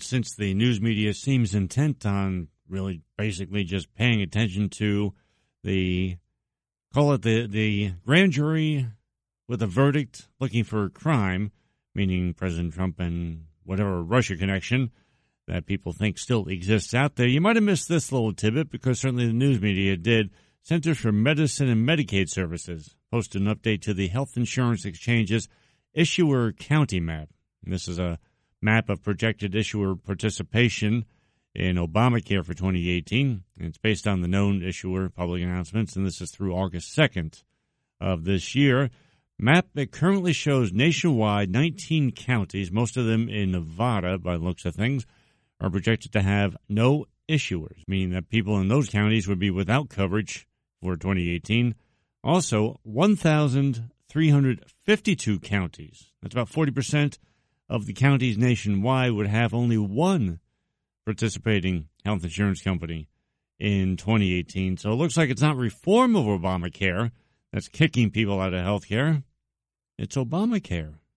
since the news media seems intent on really basically just paying attention to the grand jury with a verdict looking for a crime, meaning President Trump and whatever Russia connection that people think still exists out there. You might have missed this little tidbit because certainly the news media did. Centers for Medicine and Medicaid Services posted an update to the Health Insurance Exchange's issuer county map. And this is a map of projected issuer participation in Obamacare for 2018. And it's based on the known issuer public announcements, and this is through August 2nd of this year. Map that currently shows nationwide 19 counties, most of them in Nevada by the looks of things, are projected to have no issuers, meaning that people in those counties would be without coverage for 2018. Also, 1,352 counties, that's about 40% of the counties nationwide, would have only one participating health insurance company in 2018. So it looks like it's not reform of Obamacare that's kicking people out of health care. It's Obamacare